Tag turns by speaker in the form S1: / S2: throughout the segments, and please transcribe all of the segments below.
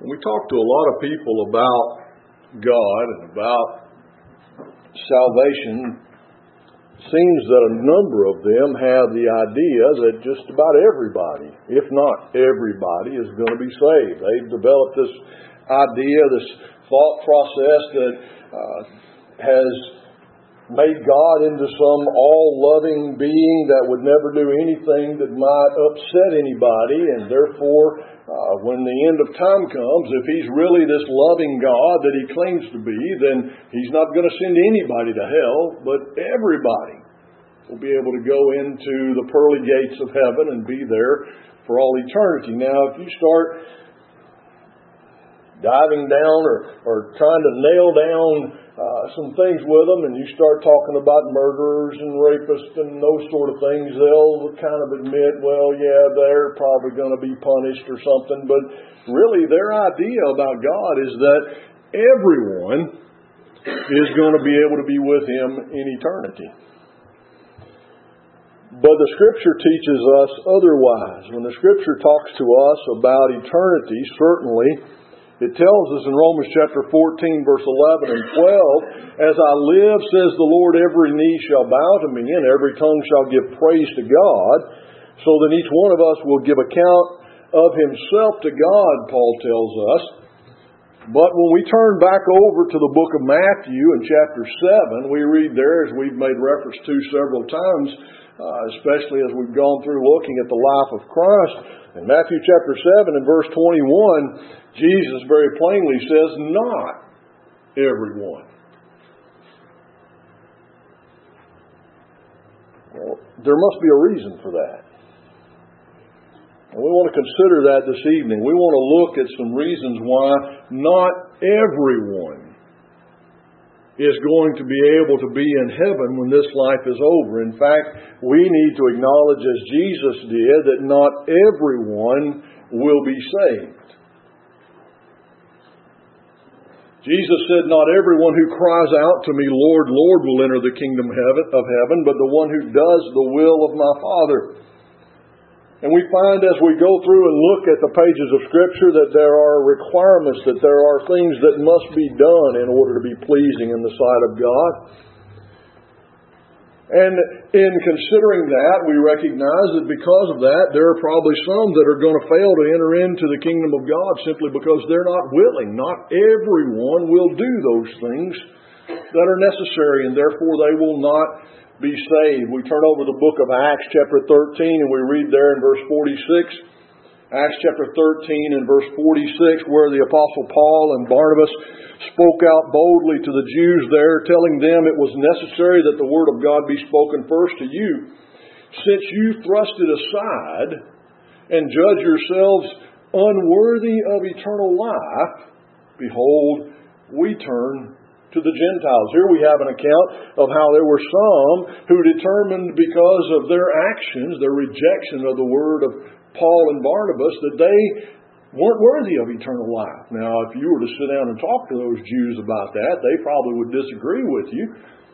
S1: We talk to a lot of people about God and about salvation. It seems that a number of them have the idea that just about everybody, if not everybody, is going to be saved. They've developed this idea, this thought process that has made God into some all-loving being that would never do anything that might upset anybody, and therefore, when the end of time comes, if He's really this loving God that He claims to be, then He's not going to send anybody to hell, but everybody will be able to go into the pearly gates of heaven and be there for all eternity. Now, if you start diving down or trying to nail down some things with them, and you start talking about murderers and rapists and those sort of things, they'll kind of admit, well, yeah, they're probably going to be punished or something. But really, their idea about God is that everyone is going to be able to be with Him in eternity. But the Scripture teaches us otherwise. When the Scripture talks to us about eternity, certainly, it tells us in Romans chapter 14, verse 11 and 12, "As I live, says the Lord, every knee shall bow to me, and every tongue shall give praise to God. So then each one of us will give account of himself to God," Paul tells us. But when we turn back over to the book of Matthew in chapter 7, we read there, as we've made reference to several times, especially as we've gone through looking at the life of Christ. In Matthew chapter 7 and verse 21, Jesus very plainly says, "Not everyone." Well, there must be a reason for that. And we want to consider that this evening. We want to look at some reasons why not everyone is going to be able to be in heaven when this life is over. In fact, we need to acknowledge, as Jesus did, that not everyone will be saved. Jesus said, "Not everyone who cries out to me, 'Lord, Lord,' will enter the kingdom of heaven, but the one who does the will of my Father." And we find as we go through and look at the pages of Scripture that there are requirements, that there are things that must be done in order to be pleasing in the sight of God. And in considering that, we recognize that because of that, there are probably some that are going to fail to enter into the kingdom of God simply because they're not willing. Not everyone will do those things that are necessary, and therefore they will not be saved. We turn over the book of Acts chapter 13 and we read there in verse 46. Acts chapter 13 and verse 46, where the Apostle Paul and Barnabas spoke out boldly to the Jews there, telling them it was necessary that the word of God be spoken first to you. "Since you thrust it aside and judge yourselves unworthy of eternal life, behold, we turn to the Gentiles." Here we have an account of how there were some who determined, because of their actions, their rejection of the word of Paul and Barnabas, that they weren't worthy of eternal life. Now, if you were to sit down and talk to those Jews about that, they probably would disagree with you.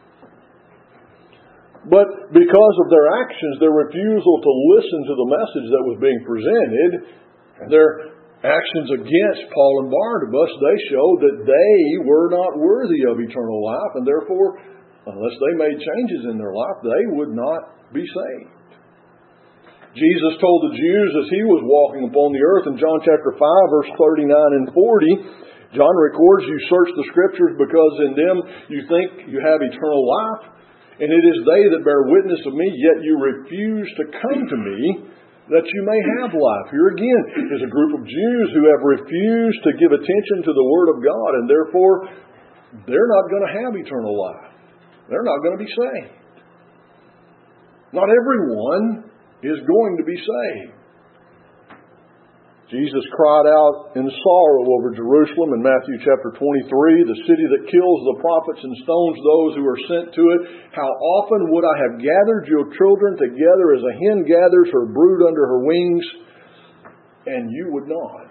S1: But because of their actions, their refusal to listen to the message that was being presented, their actions against Paul and Barnabas, they showed that they were not worthy of eternal life, and therefore, unless they made changes in their life, they would not be saved. Jesus told the Jews as He was walking upon the earth in John chapter 5, verse 39 and 40, John records, "You search the Scriptures because in them you think you have eternal life, and it is they that bear witness of me, yet you refuse to come to me, that you may have life." Here again is a group of Jews who have refused to give attention to the Word of God, and therefore they're not going to have eternal life. They're not going to be saved. Not everyone is going to be saved. Jesus cried out in sorrow over Jerusalem in Matthew chapter 23, "The city that kills the prophets and stones those who are sent to it. How often would I have gathered your children together as a hen gathers her brood under her wings, and you would not."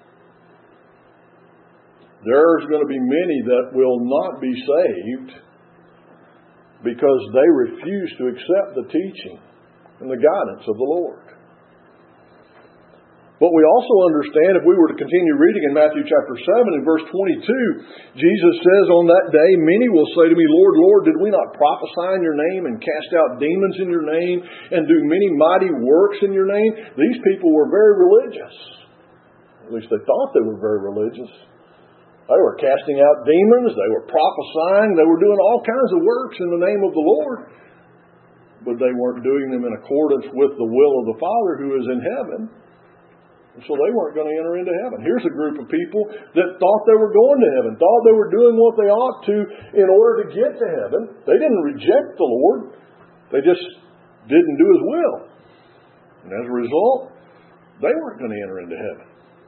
S1: There's going to be many that will not be saved because they refuse to accept the teaching and the guidance of the Lord. But we also understand, if we were to continue reading in Matthew chapter 7 and verse 22, Jesus says, on that day, many will say to me, Lord, Lord, did we not prophesy in your name and cast out demons in your name and do many mighty works in your name? These people were very religious. At least they thought they were very religious. They were casting out demons. They were prophesying. They were doing all kinds of works in the name of the Lord. But they weren't doing them in accordance with the will of the Father who is in heaven. So they weren't going to enter into heaven. Here's a group of people that thought they were going to heaven, thought they were doing what they ought to in order to get to heaven. They didn't reject the Lord. They just didn't do His will. And as a result, they weren't going to enter into heaven.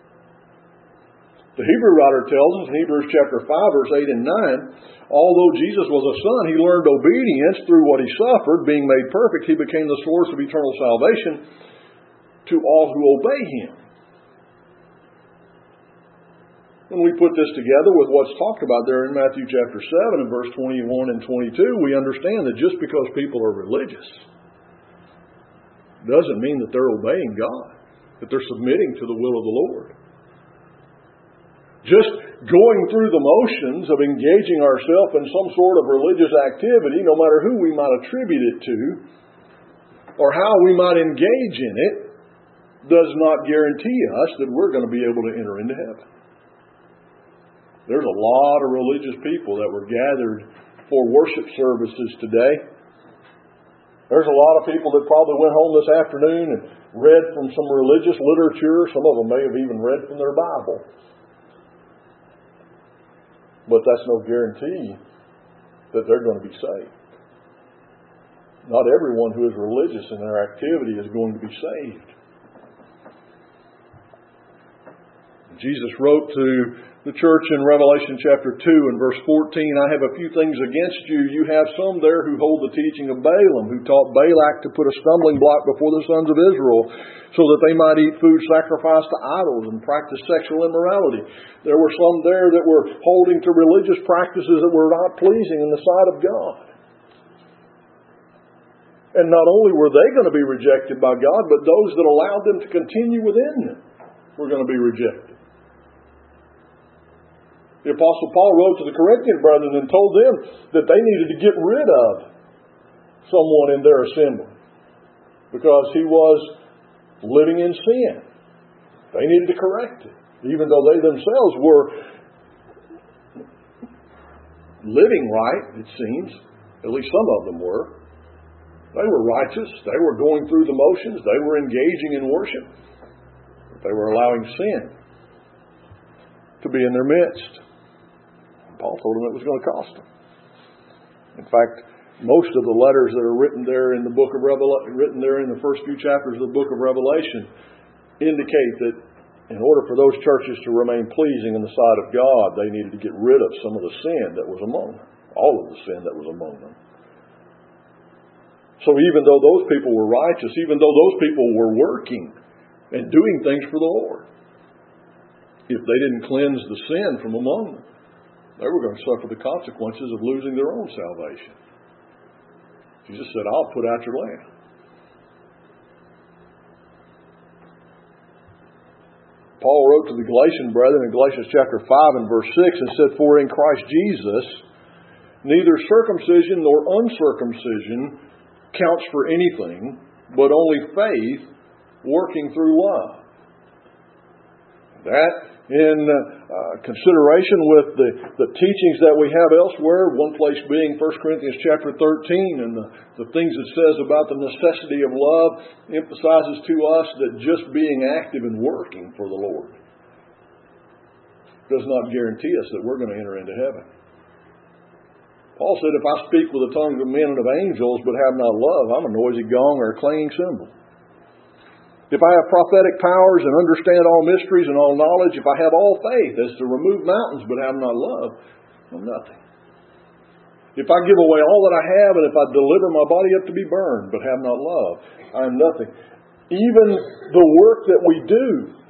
S1: The Hebrew writer tells us in Hebrews chapter 5, verse 8 and 9, although Jesus was a son, He learned obedience through what He suffered. Being made perfect, He became the source of eternal salvation to all who obey Him. When we put this together with what's talked about there in Matthew chapter 7 and verse 21 and 22, we understand that just because people are religious doesn't mean that they're obeying God, that they're submitting to the will of the Lord. Just going through the motions of engaging ourselves in some sort of religious activity, no matter who we might attribute it to or how we might engage in it, does not guarantee us that we're going to be able to enter into heaven. There's a lot of religious people that were gathered for worship services today. There's a lot of people that probably went home this afternoon and read from some religious literature. Some of them may have even read from their Bible. But that's no guarantee that they're going to be saved. Not everyone who is religious in their activity is going to be saved. Jesus wrote to the church in Revelation chapter 2 and verse 14, I have a few things against you. You have some there who hold the teaching of Balaam, who taught Balak to put a stumbling block before the sons of Israel, so that they might eat food sacrificed to idols and practice sexual immorality. There were some there that were holding to religious practices that were not pleasing in the sight of God. And not only were they going to be rejected by God, but those that allowed them to continue within them were going to be rejected. The Apostle Paul wrote to the Corinthian brethren and told them that they needed to get rid of someone in their assembly because he was living in sin. They needed to correct it, even though they themselves were living right, it seems. At least some of them were. They were righteous. They were going through the motions. They were engaging in worship. But they were allowing sin to be in their midst. Paul told them it was going to cost them. In fact, most of the letters that are written there in the book of written there in the first few chapters of the book of Revelation indicate that in order for those churches to remain pleasing in the sight of God, they needed to get rid of some of the sin that was among them. All of the sin that was among them. So even though those people were righteous, even though those people were working and doing things for the Lord, if they didn't cleanse the sin from among them, they were going to suffer the consequences of losing their own salvation. Jesus said, I'll put out your lamp. Paul wrote to the Galatian brethren in Galatians chapter 5 and verse 6 and said, For in Christ Jesus, neither circumcision nor uncircumcision counts for anything, but only faith working through love. That in consideration with the teachings that we have elsewhere, one place being 1 Corinthians chapter 13, and the things it says about the necessity of love emphasizes to us that just being active and working for the Lord does not guarantee us that we're going to enter into heaven. Paul said, if I speak with the tongues of men and of angels but have not love, I'm a noisy gong or a clanging cymbal. If I have prophetic powers and understand all mysteries and all knowledge, if I have all faith as to remove mountains but have not love, I'm nothing. If I give away all that I have and if I deliver my body up to be burned but have not love, I am nothing. Even the work that we do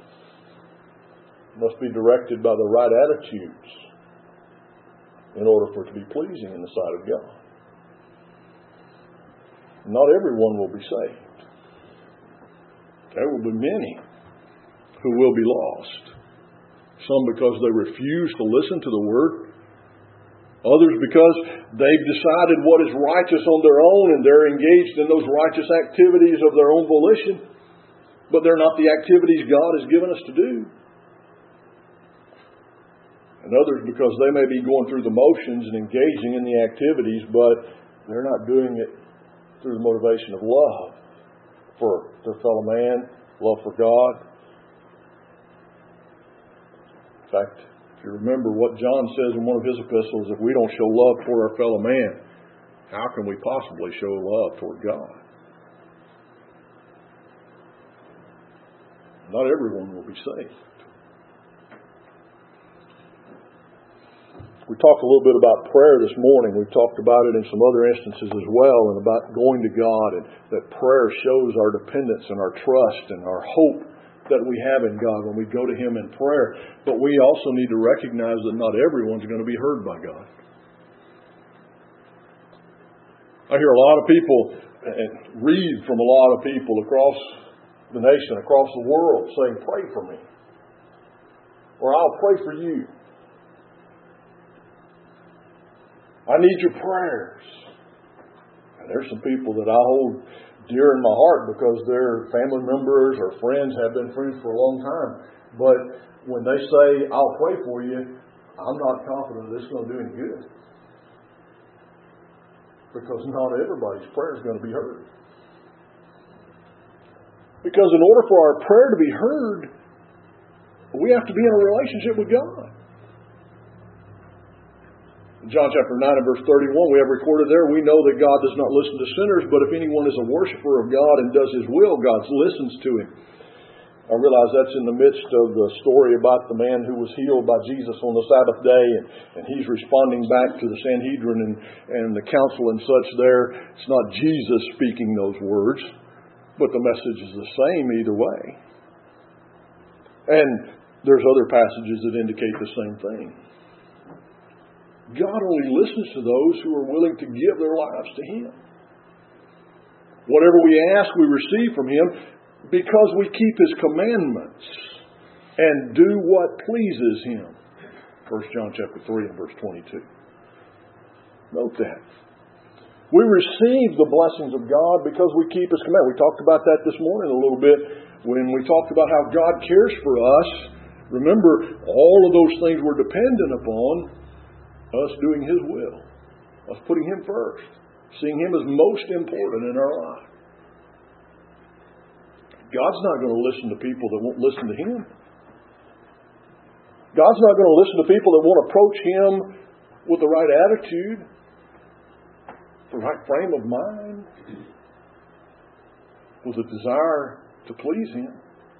S1: must be directed by the right attitudes in order for it to be pleasing in the sight of God. Not everyone will be saved. There will be many who will be lost. Some because they refuse to listen to the Word. Others because they've decided what is righteous on their own and they're engaged in those righteous activities of their own volition. But they're not the activities God has given us to do. And others because they may be going through the motions and engaging in the activities, but they're not doing it through the motivation of love for their fellow man, love for God. In fact, if you remember what John says in one of his epistles, if we don't show love toward our fellow man, how can we possibly show love toward God? Not everyone will be saved. We talked a little bit about prayer this morning. We've talked about it in some other instances as well, and about going to God, and that prayer shows our dependence and our trust and our hope that we have in God when we go to Him in prayer. But we also need to recognize that not everyone's going to be heard by God. I hear a lot of people and read from a lot of people across the nation, across the world, saying, "Pray for me," or "I'll pray for you. I need your prayers." And there's some people that I hold dear in my heart because their family members or friends have been friends for a long time. But when they say, "I'll pray for you," I'm not confident that it's going to do any good. Because not everybody's prayer is going to be heard. Because in order for our prayer to be heard, we have to be in a relationship with God. In John chapter 9 and verse 31, we have recorded there, we know that God does not listen to sinners, but if anyone is a worshiper of God and does His will, God listens to him. I realize that's in the midst of the story about the man who was healed by Jesus on the Sabbath day, and he's responding back to the Sanhedrin and the council and such there. It's not Jesus speaking those words, but the message is the same either way. And there's other passages that indicate the same thing. God only listens to those who are willing to give their lives to Him. Whatever we ask, we receive from Him because we keep His commandments and do what pleases Him. 1 John chapter 3 and verse 22. Note that. We receive the blessings of God because we keep His commandments. We talked about that this morning a little bit when we talked about how God cares for us. Remember, all of those things were dependent upon us doing His will, us putting Him first, seeing Him as most important in our life. God's not going to listen to people that won't listen to Him. God's not going to listen to people that won't approach Him with the right attitude, the right frame of mind, with a desire to please Him.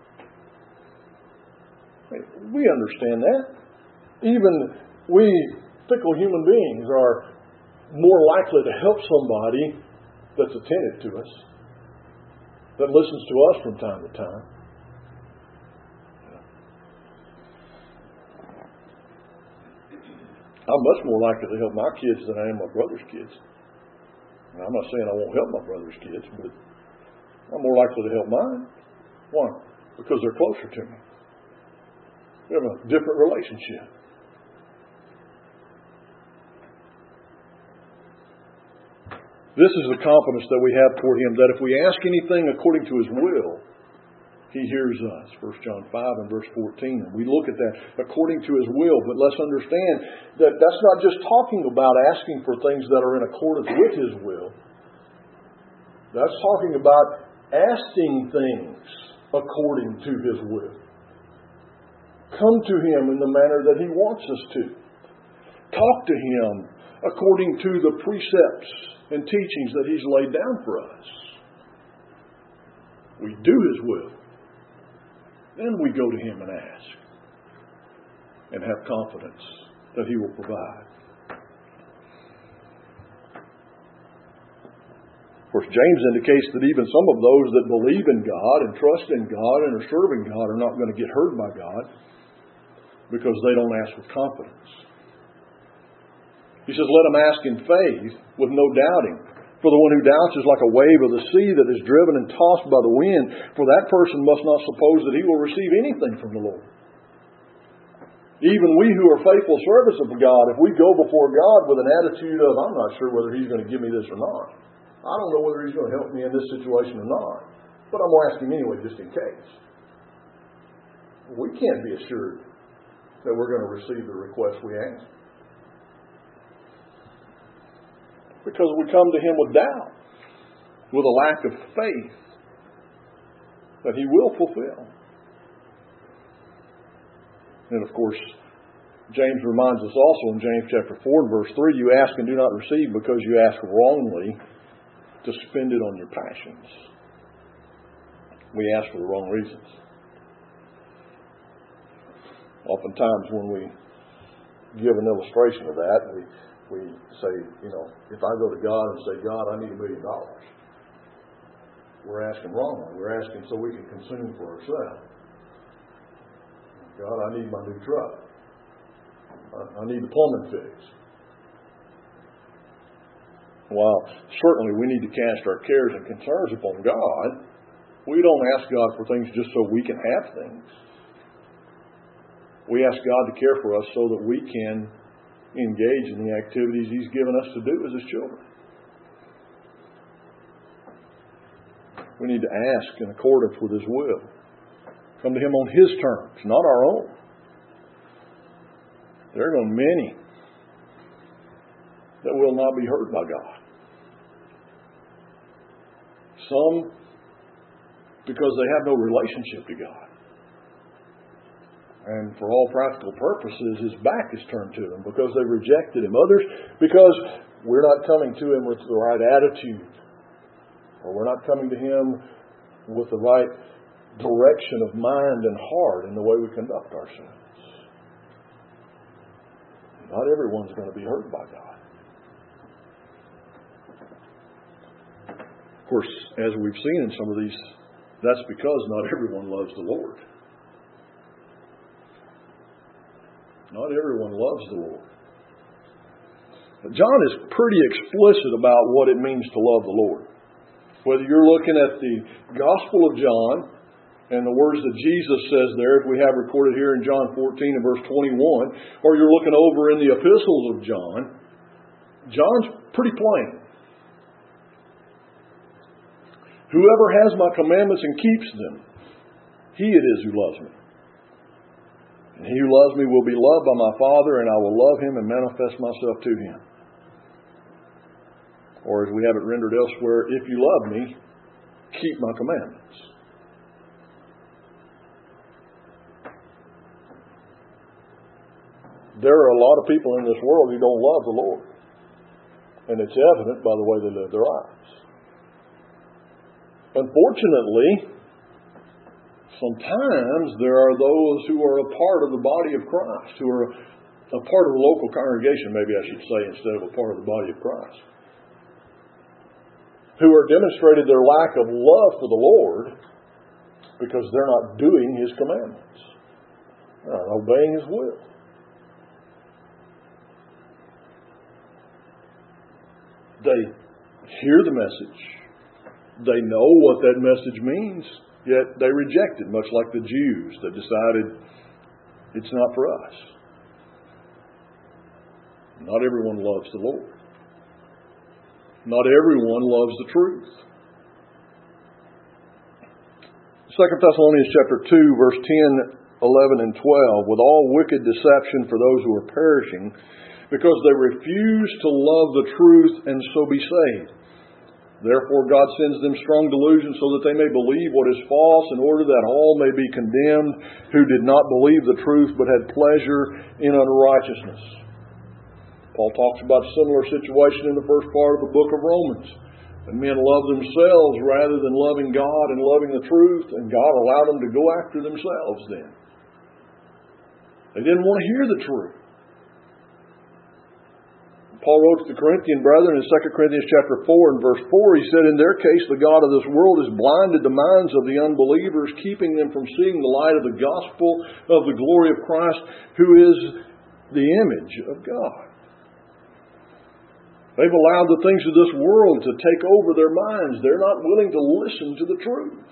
S1: We understand that. Even we fickle human beings are more likely to help somebody that's attentive to us, that listens to us from time to time. I'm much more likely to help my kids than I am my brother's kids. Now, I'm not saying I won't help my brother's kids, but I'm more likely to help mine. Why? Because they're closer to me. We have a different relationship. This is the confidence that we have toward Him, that if we ask anything according to His will, He hears us. 1 John 5 and verse 14. And we look at that according to His will. But let's understand that that's not just talking about asking for things that are in accordance with His will. That's talking about asking things according to His will. Come to Him in the manner that He wants us to. Talk to Him according to the precepts and teachings that He's laid down for us. We do His will. Then we go to Him and ask. And have confidence that He will provide. Of course, James indicates that even some of those that believe in God and trust in God and are serving God are not going to get hurt by God because they don't ask with confidence. He says, let them ask in faith with no doubting. For the one who doubts is like a wave of the sea that is driven and tossed by the wind. For that person must not suppose that he will receive anything from the Lord. Even we who are faithful servants of God, if we go before God with an attitude of, I'm not sure whether He's going to give me this or not. I don't know whether He's going to help me in this situation or not. But I'm going to ask Him anyway, just in case. We can't be assured that we're going to receive the request we ask. Because we come to Him with doubt, with a lack of faith that He will fulfill. And of course, James reminds us also in James chapter 4 and verse 3, you ask and do not receive because you ask wrongly to spend it on your passions. We ask for the wrong reasons. Oftentimes when we give an illustration of that, we say, if I go to God and say, God, I need $1 million. We're asking wrongly. We're asking so we can consume for ourselves. God, I need my new truck. I need the plumbing fixed. While certainly we need to cast our cares and concerns upon God, we don't ask God for things just so we can have things. We ask God to care for us so that we can engage in the activities He's given us to do as His children. We need to ask in accordance with His will. Come to Him on His terms, not our own. There are going to be many that will not be heard by God. Some because they have no relationship to God. And for all practical purposes, His back is turned to them because they rejected Him. Others because we're not coming to Him with the right attitude. Or we're not coming to Him with the right direction of mind and heart in the way we conduct ourselves. Not everyone's going to be heard by God. Of course, as we've seen in some of these, that's because not everyone loves the Lord. Not everyone loves the Lord. But John is pretty explicit about what it means to love the Lord. Whether you're looking at the Gospel of John and the words that Jesus says there, if we have recorded here in John 14 and verse 21, or you're looking over in the epistles of John, John's pretty plain. Whoever has my commandments and keeps them, he it is who loves me. And he who loves me will be loved by my Father, and I will love him and manifest myself to him. Or as we have it rendered elsewhere, if you love me, keep my commandments. There are a lot of people in this world who don't love the Lord. And it's evident by the way they live their lives. Unfortunately, sometimes there are those who are a part of the body of Christ, who are a part of the local congregation, maybe I should say, instead of a part of the body of Christ, who are demonstrated their lack of love for the Lord because they're not doing His commandments. They're not obeying His will. They hear the message. They know what that message means, yet they reject it, much like the Jews that decided it's not for us. Not everyone loves the Lord. Not everyone loves the truth. 2 Thessalonians chapter 2, verse 10, 11, and 12, with all wicked deception for those who are perishing, because they refuse to love the truth and so be saved. Therefore God sends them strong delusion so that they may believe what is false, in order that all may be condemned who did not believe the truth but had pleasure in unrighteousness. Paul talks about a similar situation in the first part of the book of Romans. And men love themselves rather than loving God and loving the truth, and God allowed them to go after themselves then. They didn't want to hear the truth. Paul wrote to the Corinthian brethren in 2 Corinthians chapter 4 and verse 4, he said, in their case, the God of this world has blinded the minds of the unbelievers, keeping them from seeing the light of the gospel of the glory of Christ, who is the image of God. They've allowed the things of this world to take over their minds. They're not willing to listen to the truth.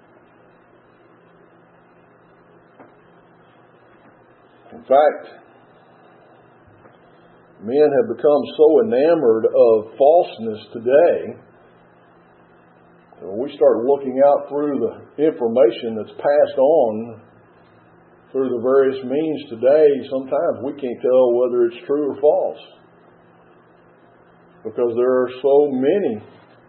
S1: In fact, men have become so enamored of falseness today that when we start looking out through the information that's passed on through the various means today, sometimes we can't tell whether it's true or false. Because there are so many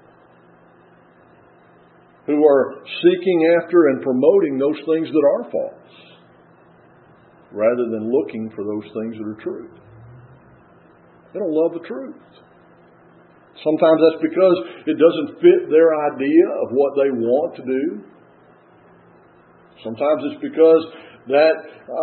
S1: who are seeking after and promoting those things that are false, rather than looking for those things that are true. They don't love the truth. Sometimes that's because it doesn't fit their idea of what they want to do. Sometimes it's because that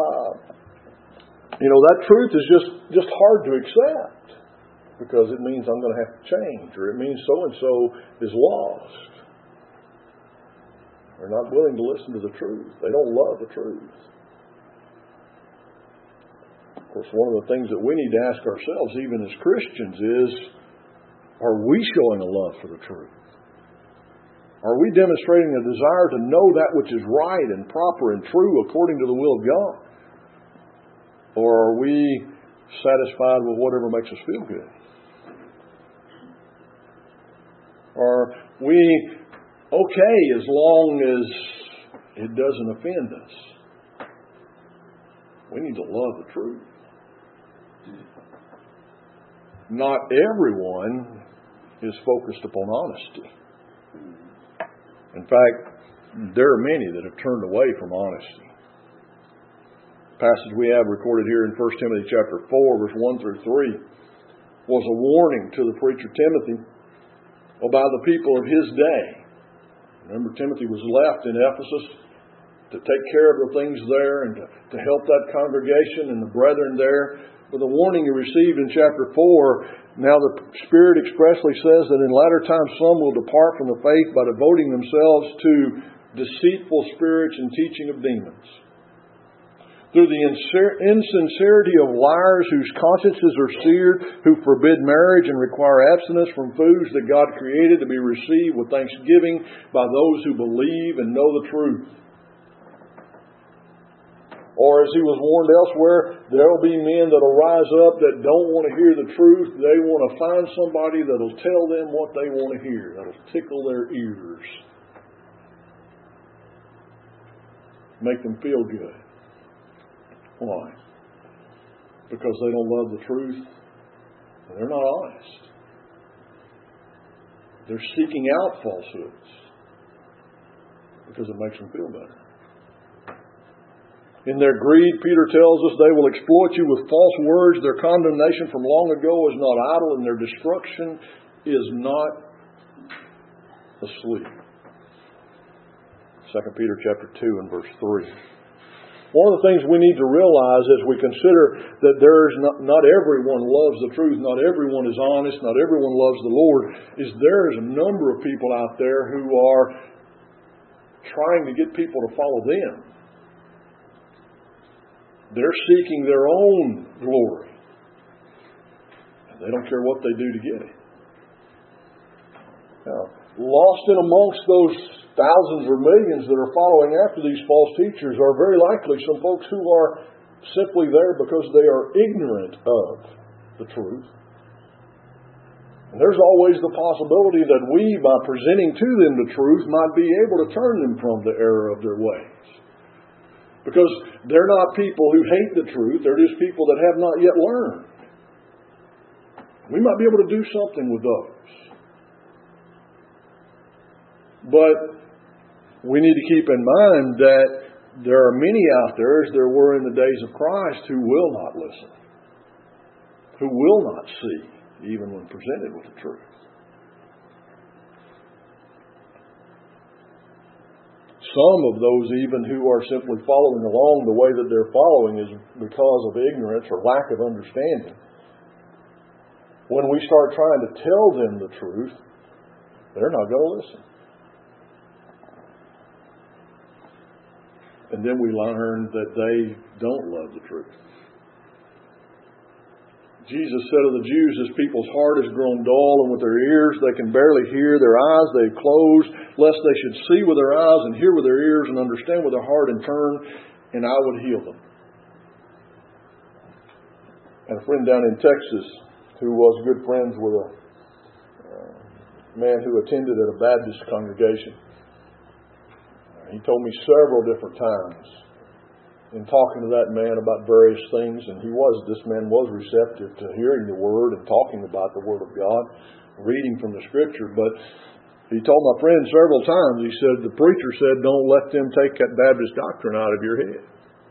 S1: that truth is just hard to accept, because it means I'm going to have to change, or it means so-and-so is lost. They're not willing to listen to the truth. They don't love the truth. Of course, one of the things that we need to ask ourselves, even as Christians, is, are we showing a love for the truth? Are we demonstrating a desire to know that which is right and proper and true according to the will of God? Or are we satisfied with whatever makes us feel good? Are we okay as long as it doesn't offend us? We need to love the truth. Not everyone is focused upon honesty. In fact, there are many that have turned away from honesty. The passage we have recorded here in 1 Timothy chapter 4, verse 1 through 3, was a warning to the preacher Timothy about the people of his day. Remember, Timothy was left in Ephesus to take care of the things there and to help that congregation and the brethren there. But the warning he received in chapter 4, now the Spirit expressly says that in latter times some will depart from the faith by devoting themselves to deceitful spirits and teaching of demons. Through the insincerity of liars whose consciences are seared, who forbid marriage and require abstinence from foods that God created to be received with thanksgiving by those who believe and know the truth. Or as he was warned elsewhere, there will be men that will rise up that don't want to hear the truth. They want to find somebody that will tell them what they want to hear, that will tickle their ears, make them feel good. Why? Because they don't love the truth. They're not honest. They're seeking out falsehoods because it makes them feel better. In their greed, Peter tells us, they will exploit you with false words. Their condemnation from long ago is not idle, and their destruction is not asleep. 2 Peter chapter 2 and verse 3. One of the things we need to realize as we consider that there's not everyone loves the truth, not everyone is honest, not everyone loves the Lord, is there's a number of people out there who are trying to get people to follow them. They're seeking their own glory. They don't care what they do to get it. Now, lost in amongst those thousands or millions that are following after these false teachers are very likely some folks who are simply there because they are ignorant of the truth. And there's always the possibility that we, by presenting to them the truth, might be able to turn them from the error of their ways. Because they're not people who hate the truth, they're just people that have not yet learned. We might be able to do something with those. But we need to keep in mind that there are many out there, as there were in the days of Christ, who will not listen, who will not see, even when presented with the truth. Some of those even who are simply following along the way that they're following is because of ignorance or lack of understanding. When we start trying to tell them the truth, they're not going to listen. And then we learn that they don't love the truth. Jesus said of the Jews, This people's heart has grown dull, and with their ears they can barely hear, their eyes they've closed, lest they should see with their eyes and hear with their ears and understand with their heart and turn, and I would heal them. And a friend down in Texas who was good friends with a man who attended at a Baptist congregation, he told me several different times in talking to that man about various things, and this man was receptive to hearing the Word and talking about the Word of God, reading from the Scripture, but he told my friend several times, he said, the preacher said, don't let them take that Baptist doctrine out of your head.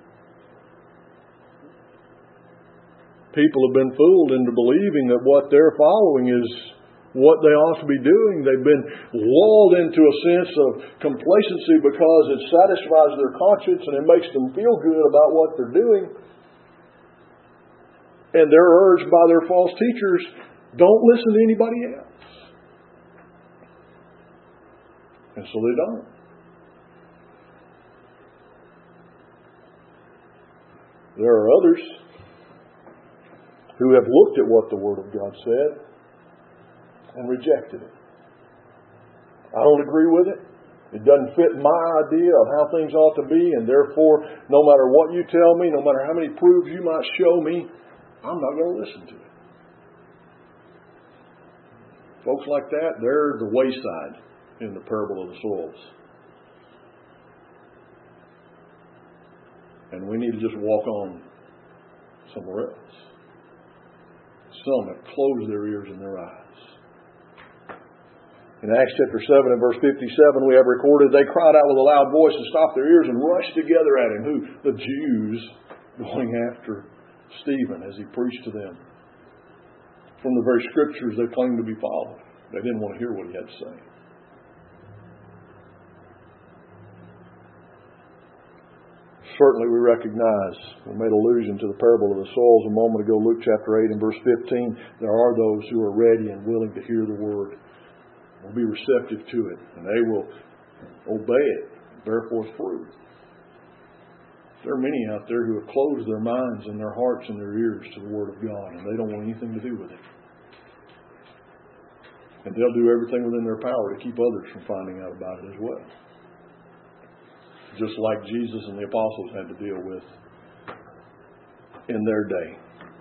S1: People have been fooled into believing that what they're following is what they ought to be doing. They've been lulled into a sense of complacency because it satisfies their conscience and it makes them feel good about what they're doing. And they're urged by their false teachers, don't listen to anybody else. And so they don't. There are others who have looked at what the Word of God said and rejected it. I don't agree with it. It doesn't fit my idea of how things ought to be, and therefore, no matter what you tell me, no matter how many proofs you might show me, I'm not going to listen to it. Folks like that, they're the wayside in the parable of the soils. And we need to just walk on somewhere else. Some have closed their ears and their eyes. In Acts chapter 7 and verse 57, we have recorded, they cried out with a loud voice and stopped their ears and rushed together at him. Who? The Jews going after Stephen as he preached to them from the very Scriptures they claimed to be following. They didn't want to hear what he had to say. Certainly we recognize, we made allusion to the parable of the soils a moment ago, Luke chapter 8 and verse 15. There are those who are ready and willing to hear the Word, will be receptive to it, and they will obey it, bear forth fruit. There are many out there who have closed their minds and their hearts and their ears to the Word of God, and they don't want anything to do with it. And they'll do everything within their power to keep others from finding out about it as well. Just like Jesus and the apostles had to deal with in their day.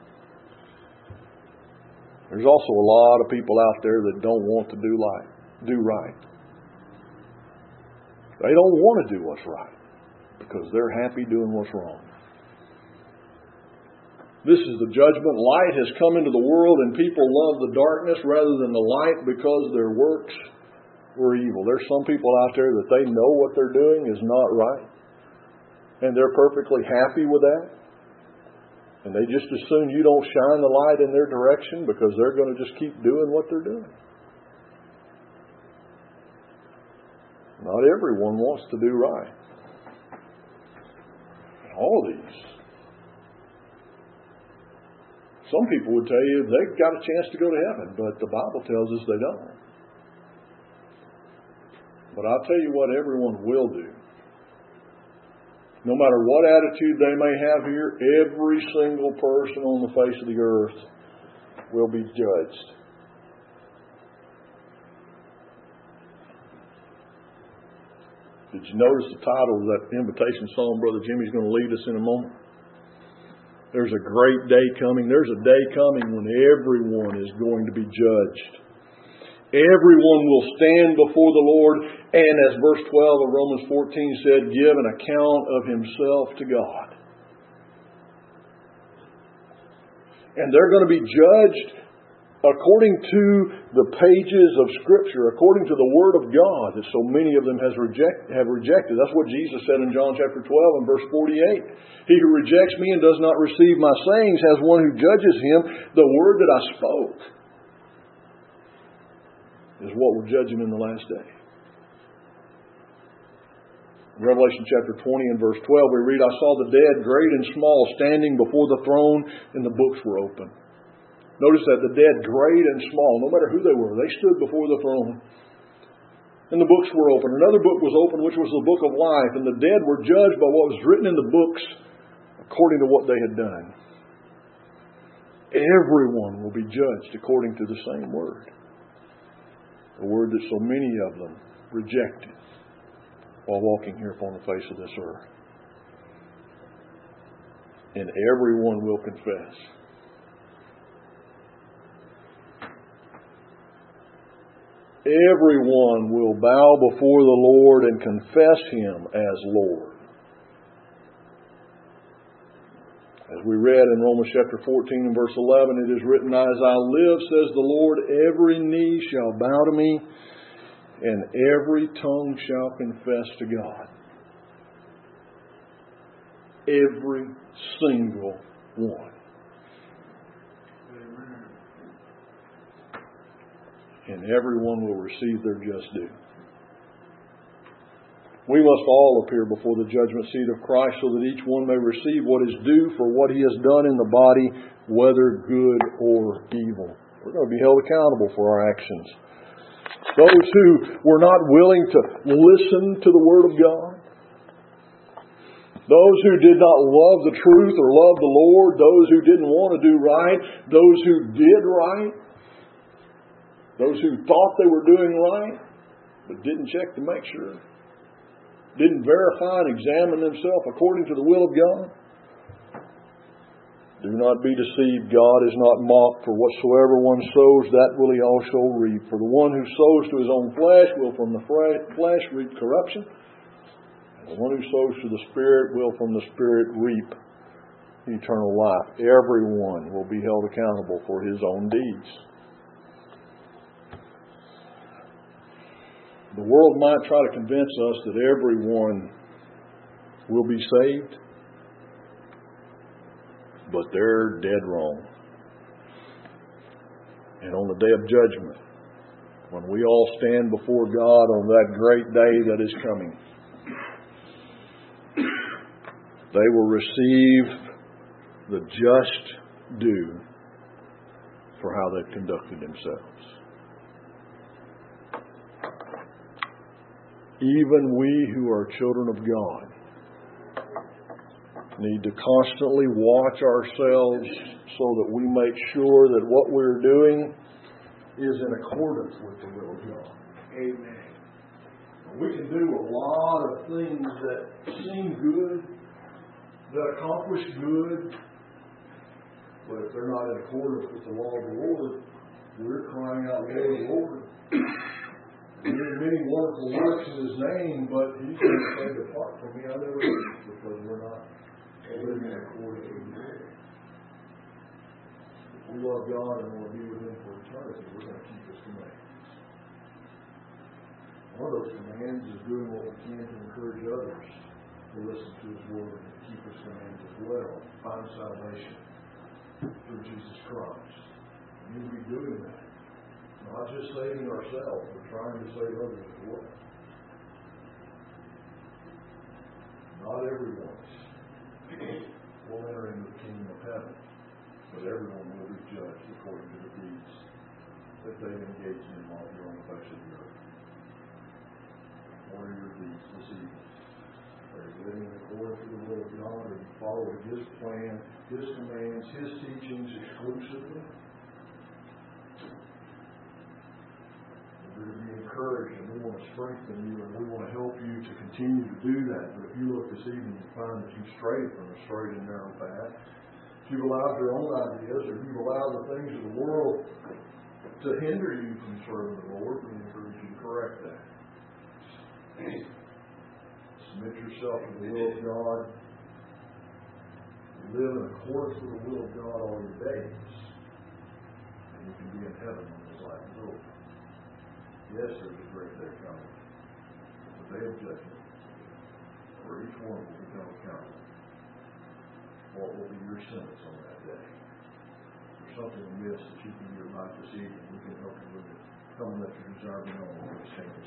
S1: There's also a lot of people out there that don't want to do right. They don't want to do what's right because they're happy doing what's wrong. This is the judgment. Light has come into the world and people love the darkness rather than the light because their works were evil. There's some people out there that they know what they're doing is not right. And they're perfectly happy with that. And they just assume you don't shine the light in their direction because they're going to just keep doing what they're doing. Not everyone wants to do right. All these. Some people would tell you they've got a chance to go to heaven, but the Bible tells us they don't. But I'll tell you what everyone will do. No matter what attitude they may have here, every single person on the face of the earth will be judged. Did you notice the title of that invitation song Brother Jimmy's going to lead us in a moment? There's a great day coming. There's a day coming when everyone is going to be judged. Everyone will stand before the Lord and, as verse 12 of Romans 14 said, give an account of himself to God. And they're going to be judged according to the pages of Scripture, according to the Word of God that so many of them have rejected. That's what Jesus said in John chapter 12 and verse 48. He who rejects me and does not receive my sayings has one who judges him. The word that I spoke is what we're judging in the last day. In Revelation chapter 20 and verse 12 we read, I saw the dead, great and small, standing before the throne, and the books were open. Notice that the dead, great and small, no matter who they were, they stood before the throne. And the books were open. Another book was open, which was the book of life. And the dead were judged by what was written in the books according to what they had done. Everyone will be judged according to the same word. The word that so many of them rejected while walking here upon the face of this earth. And everyone will confess. Everyone will bow before the Lord and confess Him as Lord. As we read in Romans chapter 14 and verse 11, it is written, "As I live, says the Lord, every knee shall bow to me, and every tongue shall confess to God." Every single one. And everyone will receive their just due. We must all appear before the judgment seat of Christ so that each one may receive what is due for what he has done in the body, whether good or evil. We're going to be held accountable for our actions. Those who were not willing to listen to the Word of God, those who did not love the truth or love the Lord, those who didn't want to do right, those who did right, those who thought they were doing right, but didn't check to make sure, didn't verify and examine themselves according to the will of God. Do not be deceived. God is not mocked. For whatsoever one sows, that will he also reap. For the one who sows to his own flesh will from the flesh reap corruption. And the one who sows to the Spirit will from the Spirit reap eternal life. Everyone will be held accountable for his own deeds. The world might try to convince us that everyone will be saved, but they're dead wrong. And on the day of judgment, when we all stand before God on that great day that is coming, they will receive the just due for how they've conducted themselves. Even we who are children of God need to constantly watch ourselves so that we make sure that what we're doing is in accordance with the will of God. Amen. We can do a lot of things that seem good, that accomplish good, but if they're not in accordance with the law of the Lord, we're crying out, Lord, Lord. We did many wonderful works in His name, but He's going to say, "Depart from me, I never knew you," because we're not living in accordance with His will. If we love God and want to be with Him for eternity, we're going to keep His commands. One of those commands is doing what we can to encourage others to listen to His Word and keep His commands as well. Find salvation through Jesus Christ. We need to be doing that. Not just saving ourselves, but trying to save others as well. Not everyone will enter into the kingdom of heaven, but everyone will be judged according to the deeds that they've engaged in while they're on the face of the earth. What are your deeds this evening? Are you living according to the will of God? Are you following His plan, His commands, His teachings exclusively? We're to be encouraged, and we want to strengthen you, and we want to help you to continue to do that. But if you look this evening and find that you've strayed from the straight and narrow path, if you've allowed your own ideas, or you've allowed the things of the world to hinder you from serving the Lord, we encourage you to correct that. Submit yourself to the will of God. Live in accordance with the will of God all your days, and you can be in heaven when this life is over. Yes, there's a great day coming. The day of judgment, where each one will become accountable. What will be your sentence on that day? If there's something amiss that you can do about this evening, we can help you with it. Come and let your desire be known.